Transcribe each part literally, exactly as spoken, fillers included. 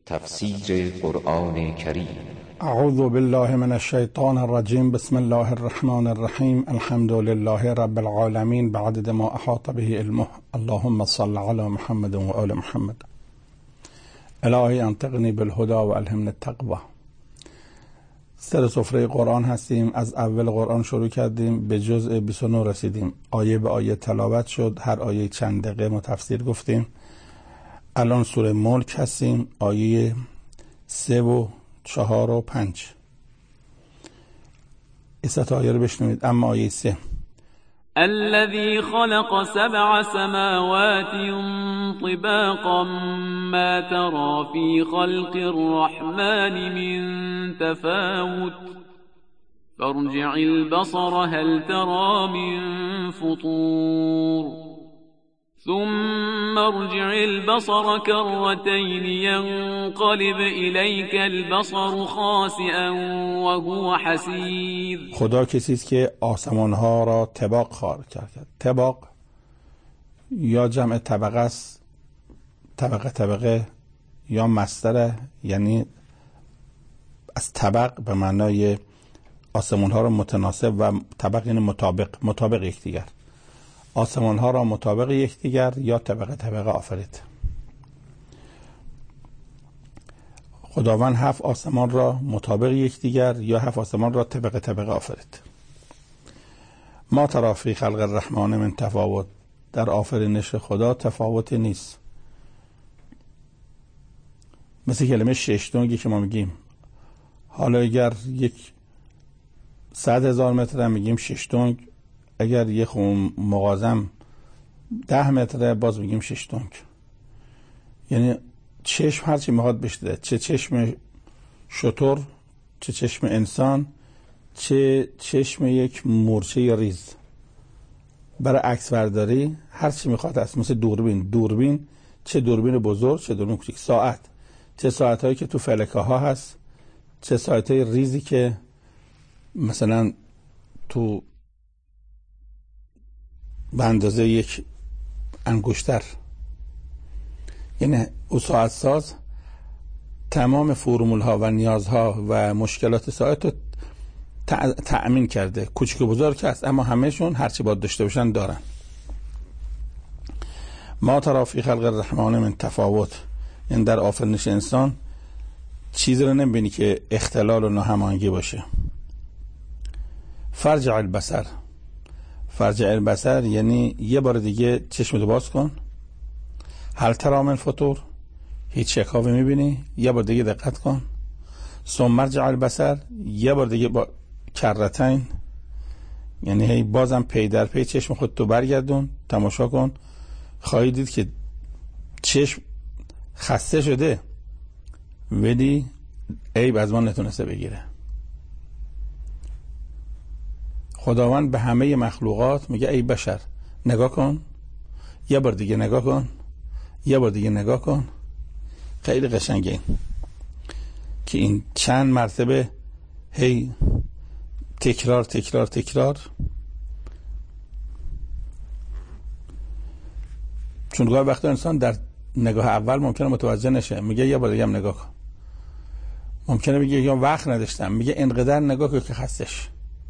تفسیر قرآن کریم. اعوذ بالله من الشیطان الرجیم. بسم الله الرحمن الرحیم. الحمد لله رب العالمین بعدد ما احاط به علمه. اللهم صل علی محمد و آل محمد. الهی انطقنی بالهدى و الهمنی التقوی. سر سفره قرآن هستیم. از اول قرآن شروع کردیم، به جزء بیست و نه رسیدیم. آیه به آیه تلاوت شد، هر آیه چند دقیقه ما تفسیر گفتیم. الان سوره ملک هستیم، آیه سه و چهار و پنج. ایست آیه رو بشنوید. اما آیه سه: الذي خلق سبع سماوات طباقا ما ترى في خلق الرحمن من تفاوت فارجع البصر هل ترى من فطور ثم ارجع البصر كرتين ينقلب إليك البصر خاسئا وهو حسير. خدا کسی است که آسمان ها را طباق خلق کرد. طباق یا جمع طبقه است، طبقه طبقه، یا مصدر، یعنی از طبق به معنای آسمان ها را متناسب و طبق یعنی مطابق، مطابق یکدیگر. آسمان ها را مطابق یکدیگر یا طبقه طبقه آفرید. خداوند هفت آسمان را مطابق یکدیگر یا هفت آسمان را طبقه طبقه آفرید. ما تری فی خلق الرحمن من تفاوت. در آفرینش خدا تفاوتی نیست. مثل کلمه ششتونگی که ما میگیم. حالا اگر یک صد هزار متر هم میگیم ششتونگ، اگر یه خون مغازم ده متره باز میگیم ششتونگ. یعنی چشم هرچی میخواد بشده، چه چشم شتر، چه چشم انسان، چه چشم یک مورچه ریز. برای عکس برداری هرچی میخواد هست. مثل دوربین، دوربین چه دوربین بزرگ چه دوربین کوچیک. ساعت، چه ساعت هایی که تو فلکه ها هست، چه ساعت های ریزی که مثلا تو به اندازه یک انگشتر. یعنی او ساعت ساز تمام فرمول ها و نیازها و مشکلات ساعت رو تأمین کرده. کوچک و بزرگ هست اما همهشون هرچی باید داشته باشن دارن. ما تری فی خلق الرحمن من تفاوت. یعنی در آفرینش انسان چیزی رو نمیبینی که اختلال و ناهماهنگی باشه. فرجع البصر. فرجع البصر یعنی یه بار دیگه چشمتو باز کن. هل تری من فطور. هیچ شکافی میبینی؟ یه بار دیگه دقت کن. ثم ارجع البصر. یه بار دیگه با کرتین، یعنی هی بازم پی در پی چشم خودتو برگردون، تماشا کن. خواهی دید که چشم خسته شده ولی عیب از ما نتونسته بگیره. خداوند به همه مخلوقات میگه ای بشر نگاه کن، یه بار دیگه نگاه کن، یه بار دیگه نگاه کن. خیلی قشنگه این که این چند مرتبه هی تکرار تکرار تکرار. چون گاهی وقتا انسان در نگاه اول ممکنه متوجه نشه، میگه یه بار دیگه هم نگاه کن. ممکنه میگه یا وقت نداشتم، میگه اینقدر نگاه کن که خستش.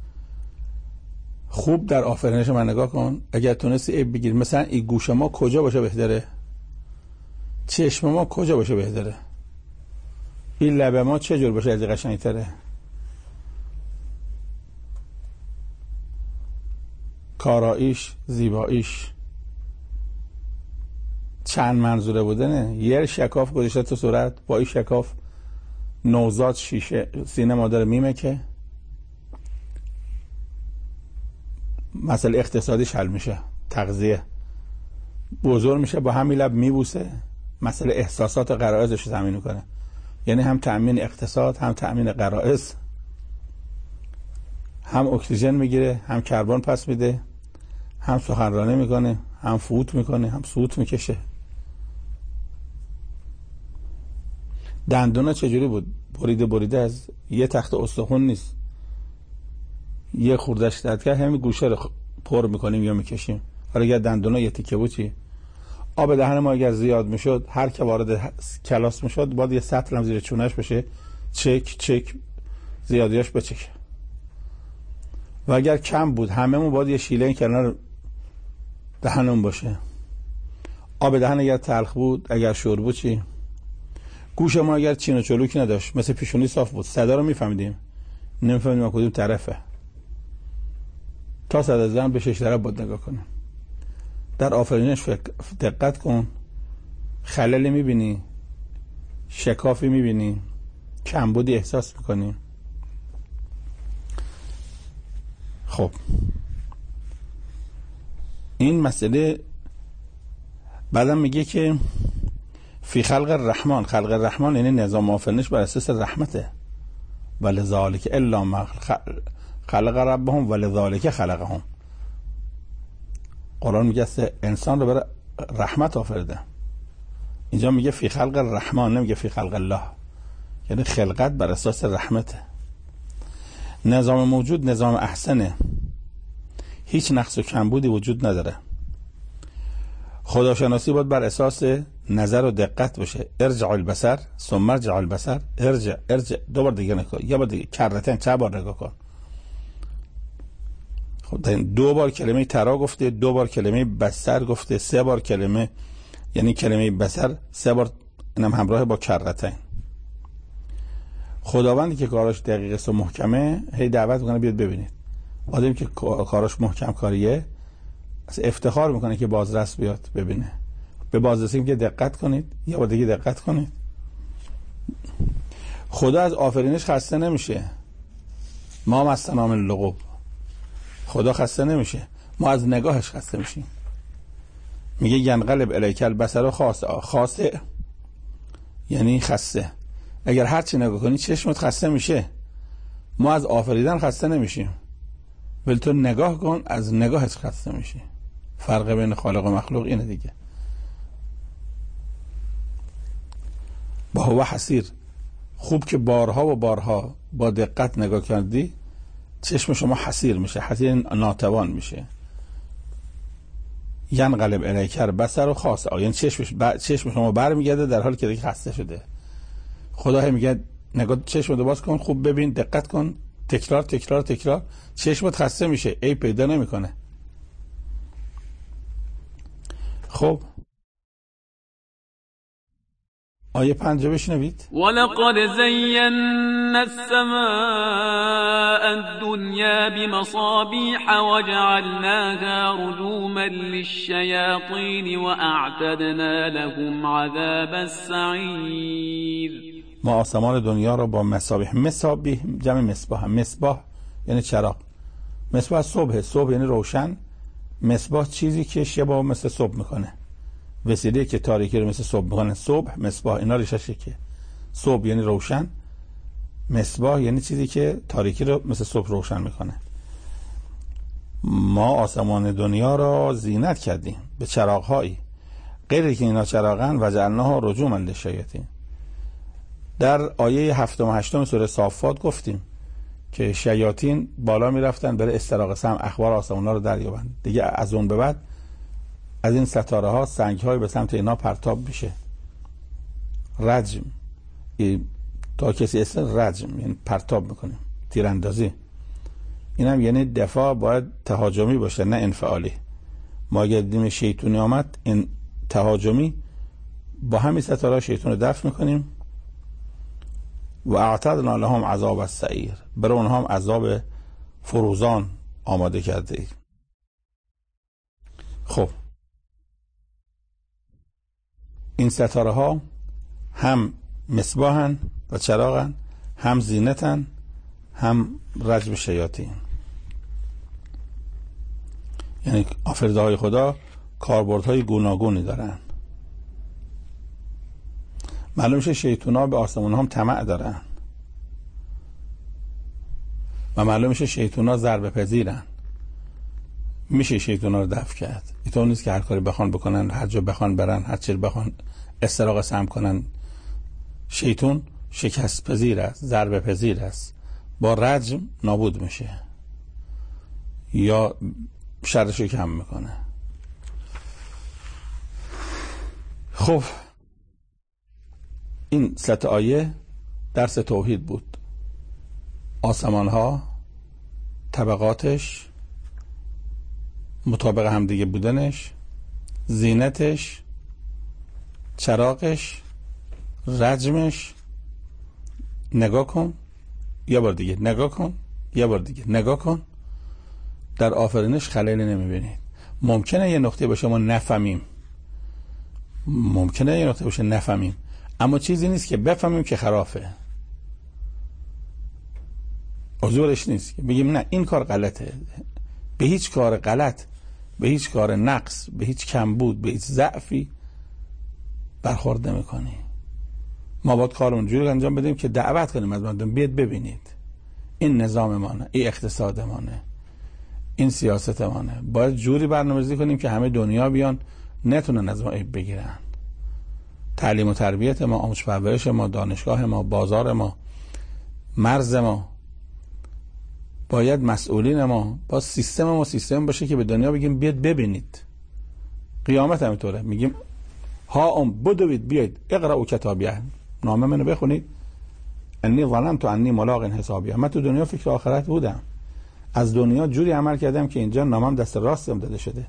خوب در آفرینش من نگاه کن. اگر تونستی عیب بگیر، مثلا این گوش ما کجا باشه بهتره، چشم ما کجا باشه بهتره، این لب ما چه جور باشه از قشنگتره، کاراییش، زیباییش چند منظوره بودنه. یه شکاف گذاشته تو صورت، با این شکاف نوزاد شیشه سینه ما داره میمه که مسئله اقتصادیش حل میشه. تغذیه بزرگ میشه، با همین لب میبوسه، مسئله احساسات غرایزش رو تامین میکنه. یعنی هم تامین اقتصاد، هم تامین غرایز، هم اکسیژن میگیره، هم کربن پس میده، هم سخنرانی میکنه، هم فوت میکنه، هم سوت میکشه. دندونا چجوری بود؟ بریده بریده از یه تخت استخون نیست. یه خوردش داد که همین گوشه رو پر میکنیم یا میکشیم. حالا اگر دندونا یه تیکه بود چی؟ آب دهن ما اگر زیاد میشد، هر که وارد کلاس میشد باید یه سطل هم زیر چونش بشه، چک چک زیادیاش بچکه. و اگر کم بود هممون باید یه شیله این کنار دهنمون باشه. آب دهن اگر تلخ بود، اگر شور بود چی؟ گوش ما اگر چین و چلوک نداشت، مثل پیشونی صاف بود، صدا رو میفهمیدیم، نمیفهمیدیم کدوم طرفه. تا صدا زدن به شش طرف باید نگاه کنیم. در آفرینش دقت کن، خللی میبینی، شکافی میبینی، کمبودی احساس میکنی. خب این مسئله بعدم میگه که فی خلق الرحمن، خلق الرحمن یعنی نظام آفرینش بر اساس رحمته. ولذالک الا ما خلق ربهم ولذالک خلقهم. قرآن میگه انسان رو برای رحمت آفریده. اینجا میگه فی خلق الرحمن، نمیگه فی خلق الله، یعنی خلقت بر اساس رحمته. نظام موجود نظام احسنه، هیچ نقص و کمبودی وجود نداره. خداشناسی باید بر اساس نظر و دقت باشه. ارجع البصر ثم ارجع البصر، ارجع ارجع دو بار دیگه نکن، یه بار دیگه، کرتن چه بار نگاه کن. خب دو بار کلمه ترا گفته، دو بار کلمه بصر گفته، سه بار کلمه، یعنی کلمه بصر سه بار اینم همراه با کرتن. خداوندی که کاراش دقیق است و محکمه، هی دعوت میکنه بیاد ببینید. آدمی که کاراش محکم کاریه افتخار میکنه که بازرس بیاد ببینه. به بازرسی میگه دقت کنید، یا با دیگه دقت کنید. خدا از آفرینش خسته نمیشه. ما مسنا من لغوب، خدا خسته نمیشه، ما از نگاهش خسته میشیم. میگه ینقلب الیک البصر خاصه، خاصه یعنی خسته. اگر هر چی نگاه کنی چشمت خسته میشه. ما از آفریدن خسته نمیشیم، ولی تو نگاه کن از نگاهت خسته میشی. فرق بین خالق و مخلوق اینه دیگه. با هو حسیر، خوب که بارها و بارها با دقت نگاه کردی، چشم شما حسیر میشه، حسیر ناتوان میشه. ینقلب الیک البصر خاصه، یعنی چشمش ب... چشم شما برمیگرده در حالی که دیگه خسته شده. خدا هم میگه نگاه چشم رو باز کن، خوب ببین، دقت کن، تکرار تکرار تکرار، چشمت خسته میشه، ای پیدا نمیکنه. خب آیه پنجه بشنوید. ولقد زینا السماء الدنیا بمصابیح وجعلناها رجوما للشیاطین واعتدنا لهم عذاب السعیر. ما آسمان دنیا رو با مصابیح، مصابیح جمع مصباح، مصباح یعنی چراغ، مصباح صبح، صبح یعنی روشن، مصباح چیزی که شبا مثل صبح میکنه، وسیله که تاریکی رو مثل صبح میکنه. صبح، مصباح، اینا ریشش که صبح یعنی روشن، مصباح یعنی چیزی که تاریکی رو مثل صبح روشن میکنه. ما آسمان دنیا را زینت کردیم به چراغ‌هایی غیر که اینا چراغن و جعلناها رجوما للشیاطین. در آیه هفتم و هشتم سوره صافات گفتیم که شیاطین بالا میرفتن برای استراق سمع، اخبار آسمان ها رو دریابند. دیگه از اون به بعد از این ستاره ها سنگ های به سمت اینا پرتاب میشه، رجم، تا کسی اسم رجم یعنی پرتاب میکنیم، تیراندازی. اینم یعنی دفاع باید تهاجمی باشه نه انفعالی. ما اگر دیدیم شیطونی آمد، این تهاجمی، با همین ستاره شیطون رو دفع میکنیم. و اعتدنا لهم عذاب السعیر، برای اونها هم عذاب فروزان آماده کرده ایم. خب این ستاره ها هم مصباحن و چراغن، هم زینتن، هم رجم شیاطین. یعنی آفریده های خدا کاربردهای گوناگونی دارن. معلوم میشه شیطان ها به آسمان هم طمع دارن و معلوم میشه شیطان ها ضربه پذیرن. میشه شیطان ها رو دفع کرد. اینطور نیست که هر کاری بخوان بکنن، هر جا بخوان برن، هر چی بخوان استراق سم کنن. شیطان شکست پذیر است، ضربه پذیر است، با رجم نابود میشه یا شرشو کم میکنه. خب این ست آیه درس توحید بود. آسمان ها، طبقاتش، مطابق همدیگه بودنش، زینتش، چراغش، رجمش. نگاه کن، یه بار دیگه نگاه کن، یه بار دیگه نگاه کن. در آفرینش خللی نمیبینید. ممکنه یه نقطه باشه ما نفهمیم، ممکنه یه نقطه باشه نفهمیم، اما چیزی نیست که بفهمیم که خرافه. حضورش نیست که بگیم نه این کار غلطه. به هیچ کار غلط، به هیچ کار نقص، به هیچ کمبود، به هیچ ضعفی برخورد نمی‌کنی. ما باید کارمون جوری انجام بدیم که دعوت کنیم از مردم بیاد ببینید این نظام مانه، این اقتصاد مانه، این سیاست مانه. باید جوری برنامه‌ریزی کنیم که همه دنیا بیان نتونن از ما عیب بگیرن. تعلیم و تربیت ما، آموزش پرورش ما، دانشگاه ما، بازار ما، مرز ما، باید مسئولین ما، با سیستم ما سیستم باشه که به دنیا بگیم بیاد ببینید. قیامت هم اینطوره، میگیم ها ام بدوید بیاید اقرأوا کتابیه، نامه منو بخونید. انی ظننت انی ملاق حسابیه، من تو دنیا فکر آخرت بودم، از دنیا جوری عمل کردم که اینجا نامم دست راستم داده شده.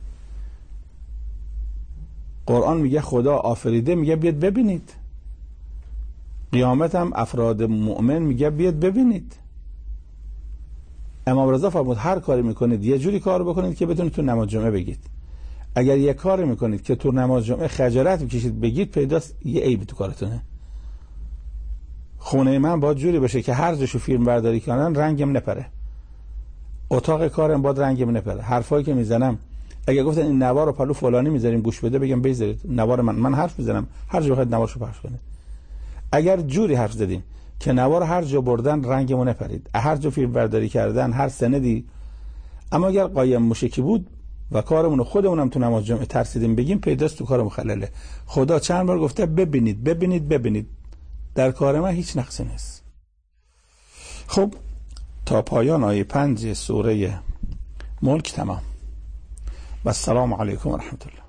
قرآن میگه خدا آفریده، میگه بیاد ببینید. قیامت هم افراد مؤمن میگه بیاد ببینید. امام رضا فرمود هر کاری میکنید یه جوری کار بکنید که بتونید تو نماز جمعه بگید. اگر یه کاری میکنید که تو نماز جمعه خجالت بکشید بگید، پیداست یه عیبی تو کارتونه. خونه من باید جوری باشه که هر جاشو فیلم برداری کنن رنگم نپره، اتاق کارم باید رنگم نپره. حرفایی که میزنم اگه گفتن این نوار رو پلو فلانی میذاریم گوش بده، بگم بذارید نوار من من حرف میزنم، هر جا بخواید نوارشو پخش کنید. اگر جوری حرف زدیم که نوار هر جا بردن رنگمو نپرید، هر جا فیلم برداری کردن، هر سندی. اما اگر قایم مشکی بود و کارمون خودمونم تو نماز جمعه ترسیدیم بگیم، پیداست تو کارمون خلله. خدا چند بار گفته ببینید ببینید ببینید، در کار من هیچ نقصی نیست. خب تا پایان آیه پنج سوره ملک تمام. و السلام علیکم و رحمت الله.